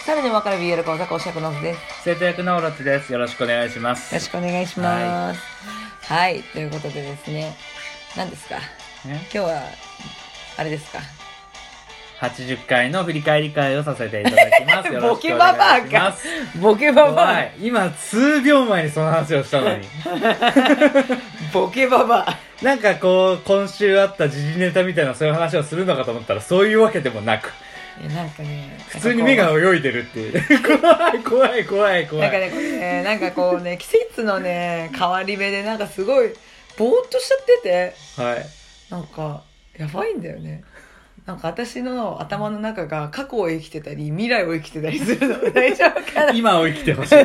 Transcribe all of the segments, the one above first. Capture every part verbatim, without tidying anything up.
猿でもわかる ビーエル 講座講師役のです。 生徒役のオロチです。よろしくお願いしまよす。 ろしくお願いします。はい、はい、ということでですね、何ですか、今日はあれですか、 はちじゅっかいの振り返り会をさせていただきます。よろボケしくおババア願いします。 かボケババア、 怖い。今数秒前にその話をしたのにボケババア、 なんかこう今週あった時事ネタみたいなそういう話をするのかと思ったらそういうわけでもなく、 えなんかね、 普通に目が泳いでるっていう怖い怖い怖い怖い。 なんかね、これね、なんかこうね、季節のね変わり目でなんかすごいぼーっとしちゃってて、 はい、 なんかやばいんだよね。なんか私の頭の中が過去を生きてたり未来を生きてたりするの大丈夫かな。 今を生きてほしい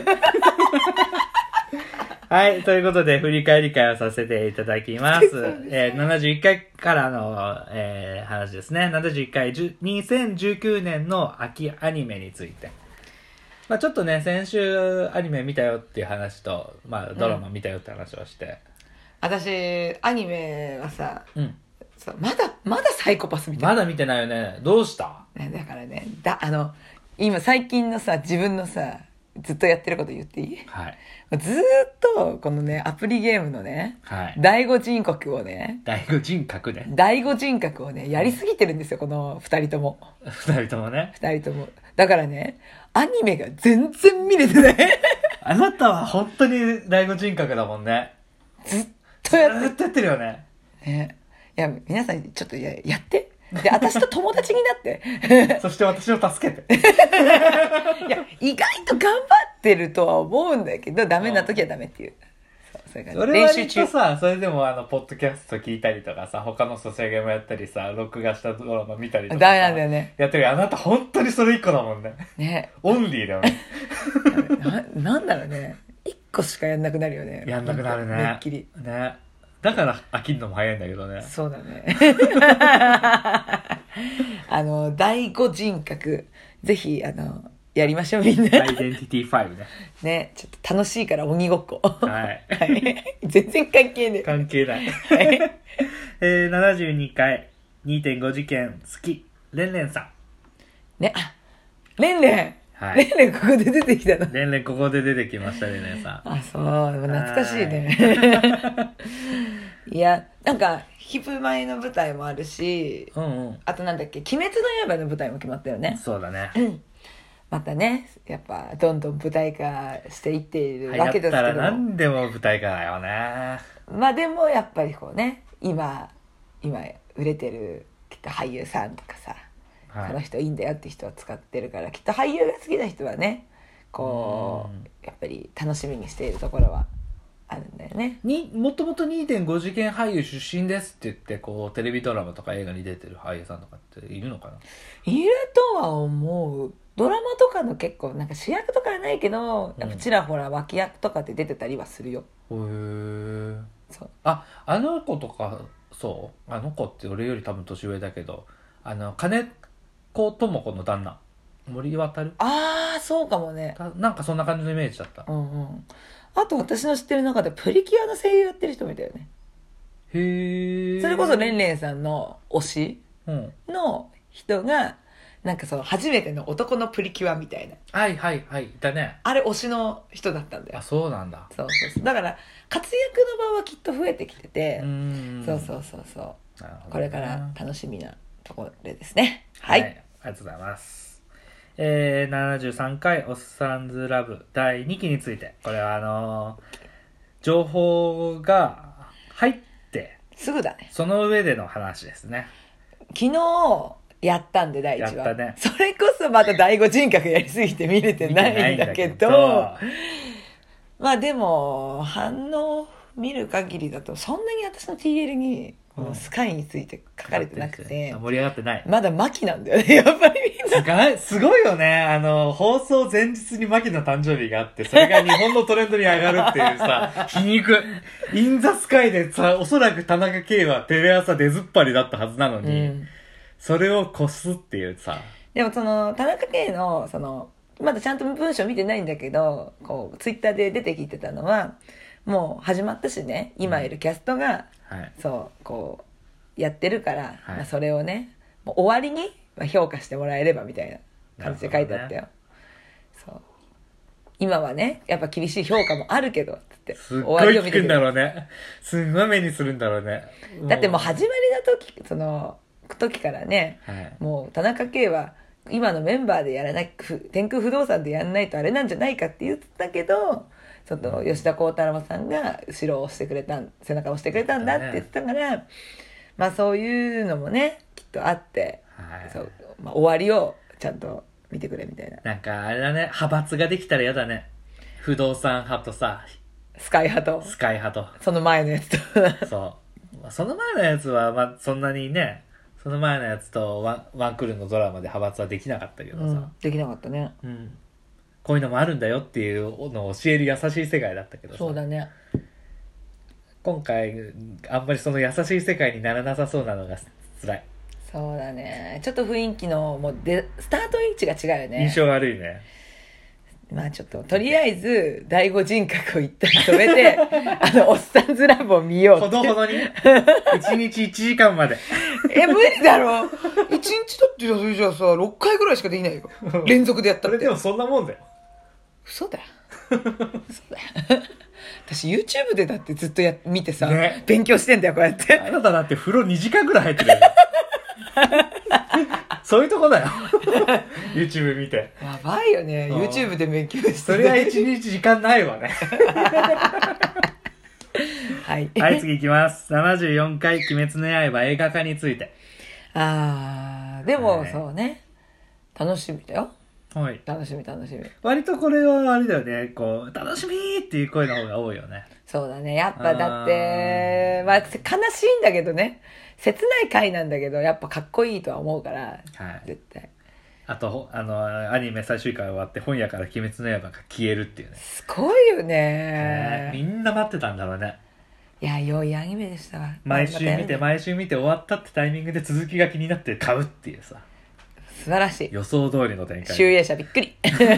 はい、ということで振り返り会をさせていただきます。えー、ななじゅういっかいからの、えー、話ですね。ななじゅういっかい、にせんじゅうきゅうねんの秋アニメについて。まあちょっとね、先週アニメ見たよっていう話と、まあドラマ見たよって話をして。うん、 私、アニメはさ、 うん。 まだ、まだサイコパスみたいな。 まだ見てないよね。どうした？ ね、だからね、だ、あの、今最近のさ、自分のさ、ずっとやってること言っていい？ はい。 ずーっと、このね、アプリゲームのね、 はい。 第五人格をね、 第五人格ね。 第五人格をね、やりすぎてるんですよ、この二人とも。 二人ともね。 二人とも。だからね、アニメが全然見れてない。 あなたは本当に第五人格だもんね。 ずっとやってずっとやってるよね。 ね。いや、皆さんちょっとややって。で、私と友達になって。 そして私を助けて。 いや、意外と頑張ってるとは思うんだけど、ダメな時はダメっていう。そう、それからそれは練習さ、それでもあの、ポッドキャスト聞いたりとかさ、他のソシャゲもやったりさ、録画したドラマ見たりとか。 ダメなんだよね。 やってるよ。あなた本当にそれ一個だもんね。 ね。 オンリーだよね。 な、なんだろうね。一個しかやんなくなるよね。 やんなくなるね。 めっきり。 ね。だから飽きるのも早いんだけどね。 そうだね。あの、第五人格、ぜひ、あの、やりましょう、みんな。 アイデンティティファイブね。 ね、ちょっと楽しいから鬼ごっこ。 はい。 はい、全然関係ねえ。 関係ない。 はい、 えー、ななじゅうにかい、にてんご 事件、好き、レンレンさん。 ね、あ、レンレン。 はい。 レンレンここで出てきたの。 レンレンここで出てきました、レンレンさん。 あ、そう、懐かしいね。いや、なんか、ヒップ前の舞台もあるし、 うんうん。 あとなんだっけ、鬼滅の刃の舞台も決まったよね。 そうだね。 うん。またね、やっぱ、どんどん舞台化していっている流わけですけど。 行ったら何でも舞台化だよね。 まあでも、やっぱりこうね、今、今、売れてる、きっと俳優さんとかさ、はい、この人いいんだよって人は使ってるから、きっと俳優が好きな人はね、こう、やっぱり楽しみにしているところはあるんだよね。 にもともと にてんご 事件俳優出身ですって言ってこうテレビドラマとか映画に出てる俳優さんとかっているのかな。 いるとは思う。ドラマとかの結構なんか主役とかはないけど、やっぱちらほら脇役とかで出てたりはするよ。 へ、うん、へえ。 そう。 あ、あの子とか、そうあの子って俺より多分年上だけど、あの金子智子の旦那森渉。 ああ、そうかもね。 なんかそんな感じのイメージだった。 うんうん。あと私の知ってる中でプリキュアの声優やってる人もいたよね。 へえ。 それこそレンレンさんの推しの人が、なんかその初めての男のプリキュアみたいな。 はいはいはい、だね。あれ推しの人だったんだよ。 あ、そうなんだ。 そうそうそう。だから活躍の場はきっと増えてきてて、 うーん、 そうそうそうそう。 なるほどね、 これから楽しみなところですね。はい。はい、 ありがとうございます。えー、ななじゅうさんかいおっさんずラブだいにきについて、これはあのー、情報が入ってすぐだね。 その上での話ですね。 昨日やったんでだいいちわ。 やったね。 それこそまた第五人格やりすぎて見れてないんだけど、まあでも反応見る限りだとそんなに私の ティーエル にこのスカイについて書かれてなくて、 盛り上がってない。 まだマキなんだよね、やっぱりみんな。すごいよね。あの、放送前日にマキの誕生日があって、それが日本のトレンドに上がるっていうさ、皮肉。インザスカイでさ、おそらく田中圭はテレ朝出ずっぱりだったはずなのに、うん、それを越すっていうさ。 でもその、田中圭の、その、まだちゃんと文章見てないんだけど、こう、ツイッターで出てきてたのは、もう始まったしね、今いるキャストが、うん、はい、そうこうやってるから、はい、まあ、それをねもう終わりに評価してもらえればみたいな感じで書いてあったよ。 そう今はねやっぱ厳しい評価もあるけどってすっごい聞くんだろうね。すんごい目にするんだろうね。 だってもう始まりの時その時からね、はい、もう田中圭は今のメンバーでやらない天空不動産でやらないとあれなんじゃないかって言ってたけどその吉田鋼太郎さんが後ろを押してくれた背中を押してくれたんだって言ってたから、ね、まあそういうのもねきっとあって、はいそうまあ、終わりをちゃんと見てくれみたいな。 なんかあれだね派閥ができたら嫌だね。不動産派とさスカイ派とスカイ派とその前のやつとそうその前のやつはまあそんなにねその前のやつとワン、ワンクールのドラマで派閥はできなかったけどさ、うん、 できなかったね、 うん、こういうのもあるんだよっていうのを教える優しい世界だったけどさそうだね今回あんまりその優しい世界にならなさそうなのが辛い。 そうだねちょっと雰囲気のもうでスタート位置が違うよね。 印象悪いね。 まあちょっととりあえず第五人格を一旦止めてあのおっさんずラブを見ようってほどほどにいちにちいちじかんまでえ無理だろいちにちだってそれじゃあさろっかいぐらいしかできないよ連続でやったって。 それでもそんなもんだよ。 嘘だよ嘘だよ私 YouTube でだってずっとや見てさ、ね、勉強してんだよこうやって。 あなただって風呂にじかんぐらい入ってるよそういうとこだよYouTube 見てやばいよね YouTube で勉強してそれはいちにち時間ないわねはい、 はい、次いきます。ななじゅうよんかい鬼滅の刃映画化について。 あーでも、はい、そうね楽しみだよ。 はい、 楽しみ楽しみ。 割とこれはあれだよねこう楽しみっていう声の方が多いよね。 そうだねやっぱだってまあ悲しいんだけどね切ない回なんだけどやっぱかっこいいとは思うから、はい、絶対。 あとあのアニメ最終回終わって本屋から鬼滅の刃が消えるっていうねすごいよね、 えー、みんな待ってたんだろうね。 いや良いアニメでしたわ。 毎週見て毎週見て終わったってタイミングで続きが気になって買うっていうさ素晴らしい予想通りの展開。 集英社びっくり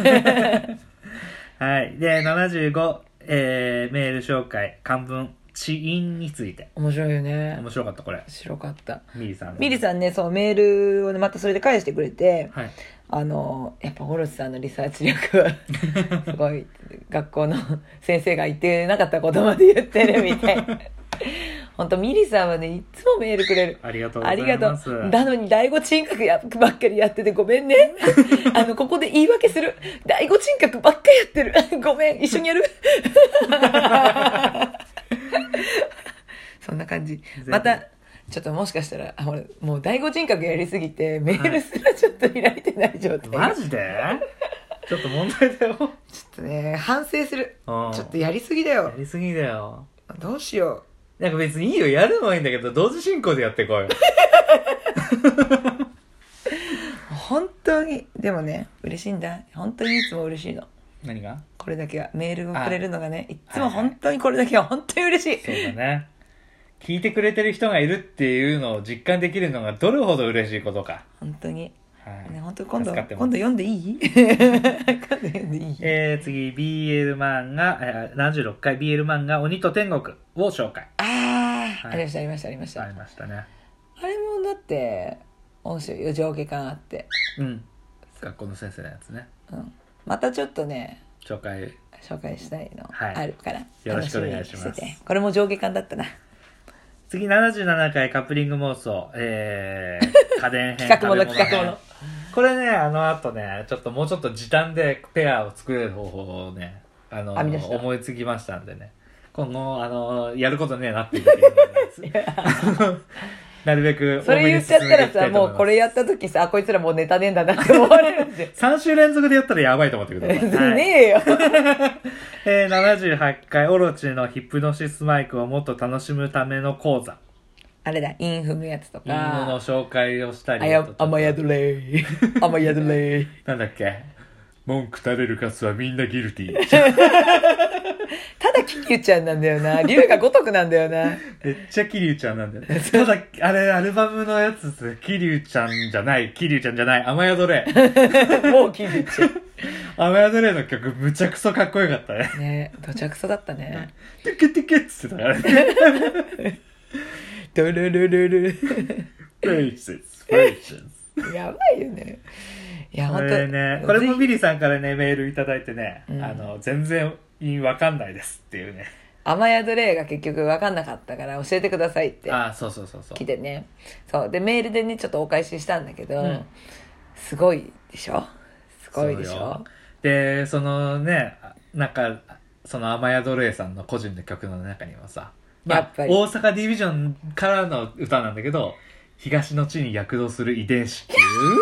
はいでななじゅうご、えー、メール紹介漢文死因について。 面白いよね。 面白かったこれ。面白かった。 ミリさん。 ミリさんね、そうメールをねまたそれで返してくれて、 はい、 あのやっぱホロシさんのリサーチ力はすごい学校の先生が言ってなかったことまで言ってるみたいな。本当ミリさんはねいつもメールくれる。 ありがとうございます。ありがとう。 なのに第五人格やばっかりやっててごめんね。あのここで言い訳する。第五人格ばっかりやってる。ごめん一緒にやる。そんな感じ。またちょっともしかしたらあほらもう第五人格やりすぎてメールすらちょっと開いてない状態。 マジで？ちょっと問題だよ。ちょっとね反省する。ちょっとやりすぎだよ。 やりすぎだよ。 どうしよう。なんか別にいいよやるのはいいんだけど同時進行でやってこい。 本当にでもね嬉しいんだ。本当にいつも嬉しいの。 何が？ これだけはメールをくれるのがねいつも本当にこれだけは本当に嬉しい。 そうだね。聞いてくれてる人がいるっていうのを実感できるのがどれほど嬉しいことか。 本当に。はい、ね、本当今度今度読んでいい？今度読んでいい？ えー、次 ビーエル 漫画、えー、ななじゅうろっかい ビーエル 漫画鬼と天国を紹介。 ああ、はい、ありましたありましたありましたありましたね。 あれもだって面白いよ上下感あって。 うん。学校の先生のやつね。 うん。またちょっとね紹介紹介したいのあるから、はい、 よろしくお願いします。 これも上下感だったな。 次ななじゅうななかいカップリング妄想、えー、家電編企画もの企画もの。 これねあの後ねちょっともうちょっと時短でペアを作れる方法をねあの思いつきましたんでね今後あのやることねえなっていうなるべくそれ言っちゃったらさもうこれやった時さこいつらもうネタねえんだなって思われるんでさん週連続でやったらやばいと思ってください。 ねえよ。 えー、ななじゅうはちかいオロチのヒプノシスマイクをもっと楽しむための講座。 あれだイン踏むやつとかインの紹介をしたりあや雨宿れ雨宿れなんだっけ文句垂れるカスはみんなギルティー。 ただキリュウちゃんなんだよな。竜が如くなんだよな。 めっちゃキリュウちゃんなんだよね。ただあれアルバムのやつですキリュウちゃんじゃないキリュウちゃんじゃない雨宿れもうキリュウちゃん雨宿れの曲むちゃくそかっこよかったね。 ねどちゃくそだったね。 テケテケっつってたからね。 ドルルルルフェイシスフェイシスやばいよね。 いやこ本当れね、これもビリーさんからねメールいただいてね、 うん、 あの全然わかんないですっていうね。 雨宿霊が結局分かんなかったから教えてくださいってあ、そうそうそうそう来てね、そうでメールでねちょっとお返ししたんだけど、 うん、 すごいでしょ、すごいでしょ。 でそのね、なんかその雨宿霊さんの個人の曲の中にはさ、まあ、 やっぱり大阪ディビジョンからの歌なんだけど、東の地に躍動する遺伝子って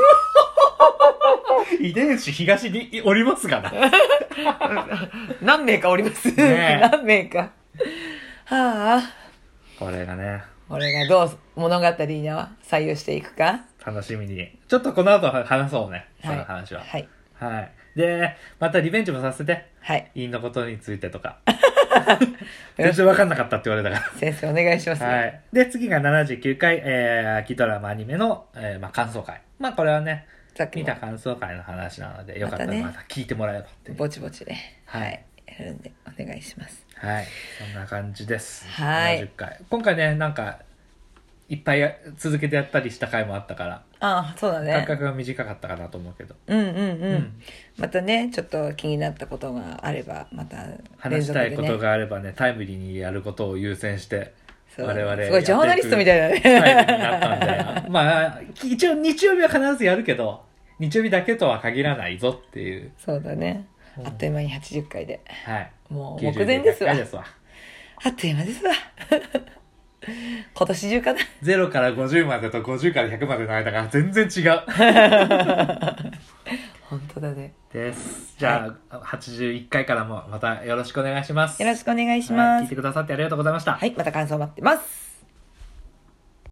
いう遺伝子東におりますがな何名かおります、 ね、 何名か。はあ、 これがね、 これがどう物語には左右していくか楽しみに。ちょっとこの後話そうね、その話は。 はい、 はいはい、でまたリベンジもさせて、 はい、 陰のことについてとか全然分かんなかったって言われたから先生お願いします、 はい、で次がななじゅうきゅうかい、えー、秋ドラマアニメの、えーまあ、感想会。まあこれはねさっき見た感想会の話なので、よかったらまた聞いてもらえばっていう、 ぼちぼちで、 はい、 はい、やるんでお願いします。 はい、そんな感じです。 はい、 ななじゅっかい今回ね、なんかいっぱい続けてやったりした回もあったから、 ああそうだね、 間隔が短かったかなと思うけど、 うんうんうん、 うん、 またねちょっと気になったことがあればまた話したいことがあればね、タイムリーにやることを優先して我々 すごいジャーナリストみたいだねタイムになったんでまあ一応日曜日は必ずやるけど、日曜日だけとは限らないぞっていう。 そうだね、 うん、 あっという間にはちじゅっかいで、 はい、 もう目前ですわ。 ですわあっという間ですわ今年中かな。 ゼロからごじゅうまでとごじゅうからひゃくまでの間が全然違う本当だね。 です。じゃあ、はい、はちじゅういっかいからもまたよろしくお願いします。 よろしくお願いします、 はい、聞いてくださってありがとうございました。 はい、また感想待ってます。